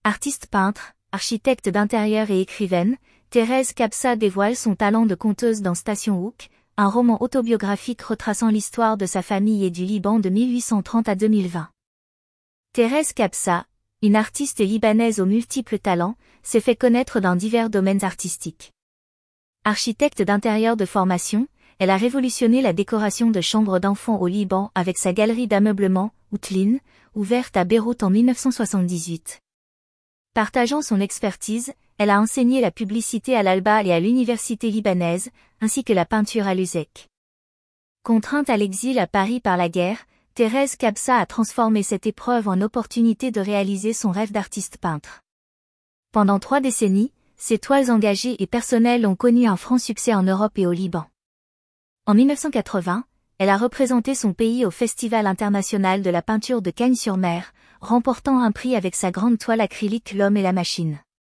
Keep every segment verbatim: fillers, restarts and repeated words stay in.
Artiste peintre, architecte d'intérieur et écrivaine, Thérèse Kabsa dévoile son talent de conteuse dans Station Hook, un roman autobiographique retraçant l'histoire de sa famille et du Liban de mille huit cent trente à deux mille vingt. Thérèse Kabsa, une artiste libanaise aux multiples talents, s'est fait connaître dans divers domaines artistiques. Architecte d'intérieur de formation, elle a révolutionné la décoration de chambres d'enfants au Liban avec sa galerie d'ameublement, Outlin, ouverte à Beyrouth en mille neuf cent soixante-dix-huit. Partageant son expertise, elle a enseigné la publicité à l'Alba et à l'université libanaise, ainsi que la peinture à l'U S E C. Contrainte à l'exil à Paris par la guerre, Thérèse Kabsa a transformé cette épreuve en opportunité de réaliser son rêve d'artiste peintre. Pendant trois décennies, ses toiles engagées et personnelles ont connu un franc succès en Europe et au Liban. En mille neuf cent quatre-vingts, elle a représenté son pays au Festival international de la peinture de Cagnes-sur-Mer, remportant un prix avec sa grande toile acrylique L'homme et la machine.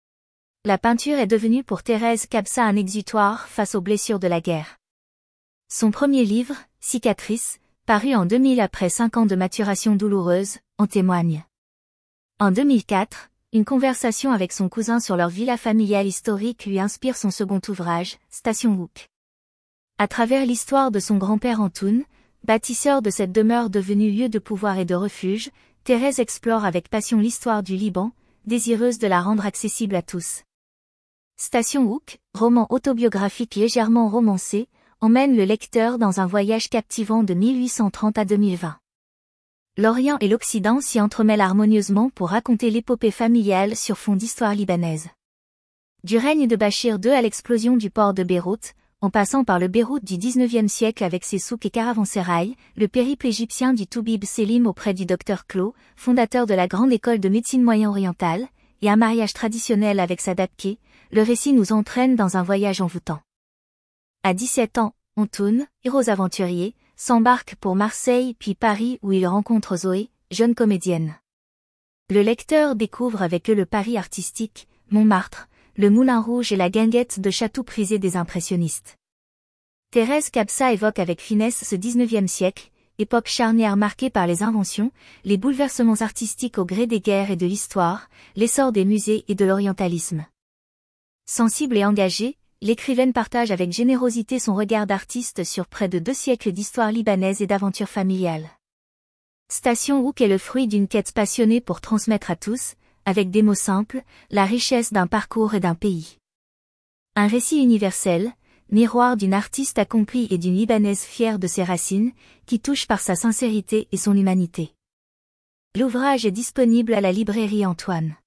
La peinture est devenue pour Thérèse Kabsa un exutoire face aux blessures de la guerre. Son premier livre, Cicatrices, paru en deux mille après cinq ans de maturation douloureuse, en témoigne. En deux mille quatre, une conversation avec son cousin sur leur villa familiale historique lui inspire son second ouvrage, Station Hook. À travers l'histoire de son grand-père Antoun, bâtisseur de cette demeure devenue lieu de pouvoir et de refuge, Thérèse explore avec passion l'histoire du Liban, désireuse de la rendre accessible à tous. Station Hook, roman autobiographique légèrement romancé, emmène le lecteur dans un voyage captivant de mille huit cent trente à deux mille vingt. L'Orient et l'Occident s'y entremêlent harmonieusement pour raconter l'épopée familiale sur fond d'histoire libanaise. Du règne de Bachir deux à l'explosion du port de Beyrouth, en passant par le Beyrouth du dix-neuvième siècle avec ses souks et caravansérails, le périple égyptien du Toubib Selim auprès du docteur Clos, fondateur de la grande école de médecine moyen-orientale, et un mariage traditionnel avec sa dabké, le récit nous entraîne dans un voyage envoûtant. À dix-sept ans, Antoun, héros aventurier, s'embarque pour Marseille puis Paris où il rencontre Zoé, jeune comédienne. Le lecteur découvre avec eux le Paris artistique, Montmartre, le Moulin Rouge et la guinguette de château prisé des impressionnistes. Thérèse Kabsa évoque avec finesse ce dix-neuvième siècle, époque charnière marquée par les inventions, les bouleversements artistiques au gré des guerres et de l'histoire, l'essor des musées et de l'orientalisme. Sensible et engagée, l'écrivaine partage avec générosité son regard d'artiste sur près de deux siècles d'histoire libanaise et d'aventure familiale. Station Hook est le fruit d'une quête passionnée pour transmettre à tous, avec des mots simples, la richesse d'un parcours et d'un pays. Un récit universel, miroir d'une artiste accomplie et d'une Libanaise fière de ses racines, qui touche par sa sincérité et son humanité. L'ouvrage est disponible à la librairie Antoine.